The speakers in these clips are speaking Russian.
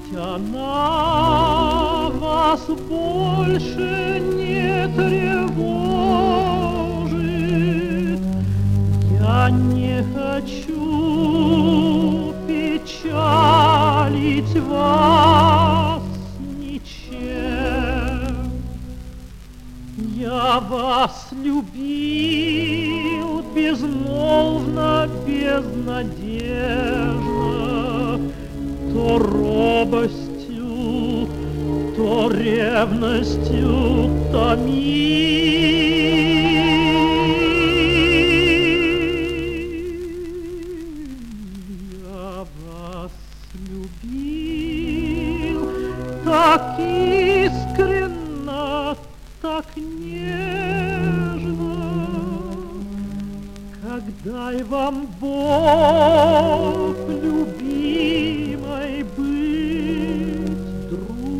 Она вас больше не тревожит. Я не хочу печалить вас ничем. Я вас любил безмолвно, безнадежно, то робостью, то ревностью томил. Я вас любил так искренно, так нежно, когда и вам Бог, любимой, быть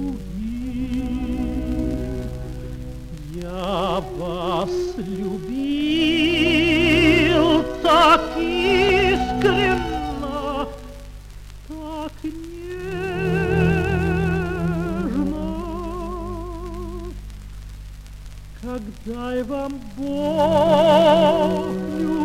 другим. Я вас любил так искренно, так нежно, когда и вам Бог любимой